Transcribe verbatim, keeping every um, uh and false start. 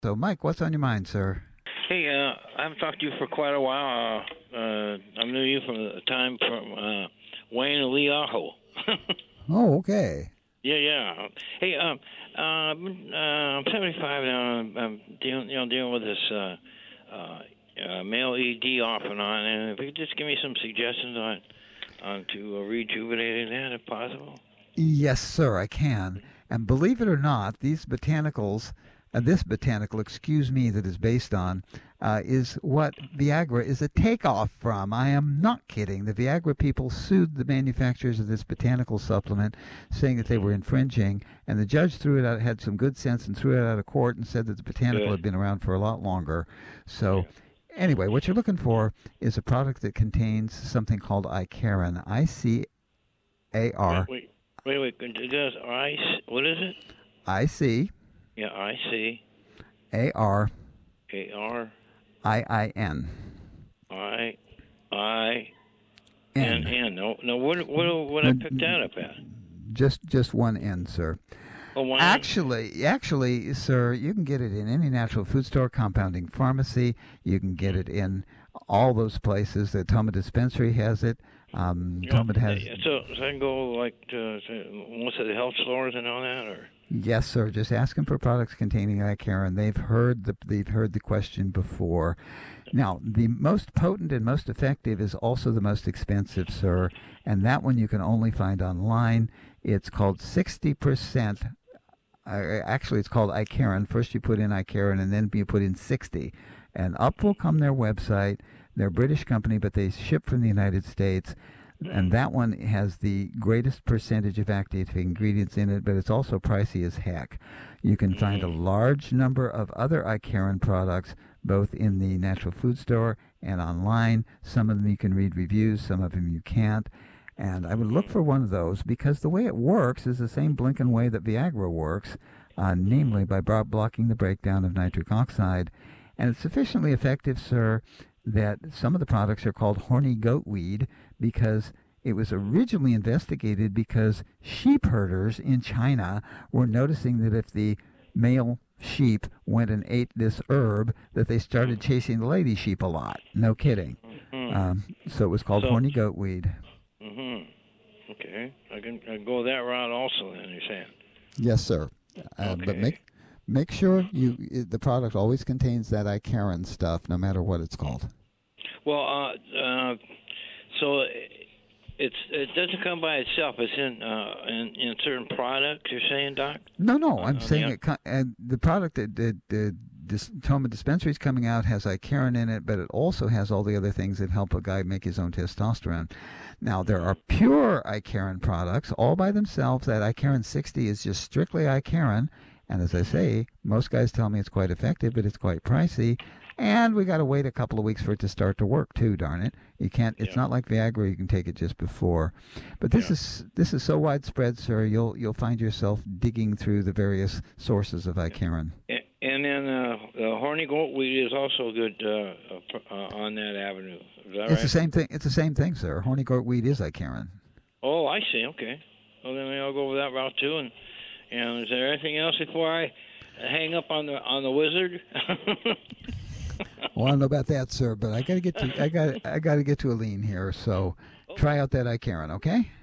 So, Mike, what's on your mind, sir? Hey, uh, I haven't talked to you for quite a while. Uh, uh, I knew you from the time from uh, Wayne Lee Aho. Oh, okay. Yeah, yeah. Hey, um, uh, I'm, uh, I'm seventy-five now. I'm, I'm dealing, you know, dealing with this uh, uh, uh, male E D off and on. And if you could just give me some suggestions on on to uh, rejuvenating that, if possible. Yes, sir, I can. And believe it or not, these botanicals, uh, this botanical, excuse me, that is based on, uh, is what Viagra is a takeoff from. I am not kidding. The Viagra people sued the manufacturers of this botanical supplement, saying that they were infringing, and the judge threw it out, had some good sense, and threw it out of court and said that the botanical Good. had been around for a lot longer. So, Yeah. anyway, what you're looking for is a product that contains something called Icarin, I C A Wait, R. wait, wait, wait. Does I? What is it? I C Yeah, I C A R A R I I N. I I N N. N. No, no. What what would I No, pick that up at? just just one N, sir. Oh, one N. Actually, actually, sir, you can get it in any natural food store, compounding pharmacy. You can get it in all those places. The Toma Dispensary has it. Um, You know, Toma has. so, so I can go like to, to most of the health stores and all that, or Yes, sir. Just ask them for products containing Icarin. They've heard the they've heard the question before. Now, the most potent and most effective is also the most expensive, sir, and that one you can only find online. It's called sixty percent. Uh, actually, it's called Icarin. First, you put in Icarin, and then you put in sixty, and up will come their website. They're a British company, but they ship from the United States. And that one has the greatest percentage of active ingredients in it, but it's also pricey as heck. You can find a large number of other Icarin products, both in the natural food store and online. Some of them you can read reviews, some of them you can't. And I would look for one of those because the way it works is the same blinking way that Viagra works, uh, namely by bro- blocking the breakdown of nitric oxide. And it's sufficiently effective, sir, that some of the products are called horny goat weed because it was originally investigated because sheep herders in China were noticing that if the male sheep went and ate this herb, that they started chasing the lady sheep a lot. No kidding. hmm Um, so it was called so. horny goat weed. hmm Okay, I can, I can go that route also. Then you're saying. Yes, sir. Uh, but Okay. make make sure you it, the product always contains that Icarin stuff, no matter what it's called. Well, uh, uh, so it's it doesn't come by itself. It's in uh, in, in certain products. You're saying, Doc? No, no, On, I'm on the saying it. co- And the product that the the dis, Toma Dispensary is coming out has Icarin in it, but it also has all the other things that help a guy make his own testosterone. Now there are pure Icarin products all by themselves. That Icarin sixty is just strictly Icarin, and as I say, most guys tell me it's quite effective, but it's quite pricey. And we got to wait a couple of weeks for it to start to work too. Darn it! You can't. It's Yeah. not like Viagra. You can take it just before. But this Yeah. is this is so widespread, sir. You'll you'll find yourself digging through the various sources of Icarin. A- And then uh, the horny goat weed is also good uh, uh, on that avenue. Is that It's the right? same thing. It's the same thing, sir. Horny goat weed is Icarin. Oh, I see. Okay. Well, then I'll go that route too. And and is there anything else before I hang up on the on the wizard? Well, I don't know about that, sir, but I gotta get to I got I gotta get to a lean here. So try out that Icarin, okay?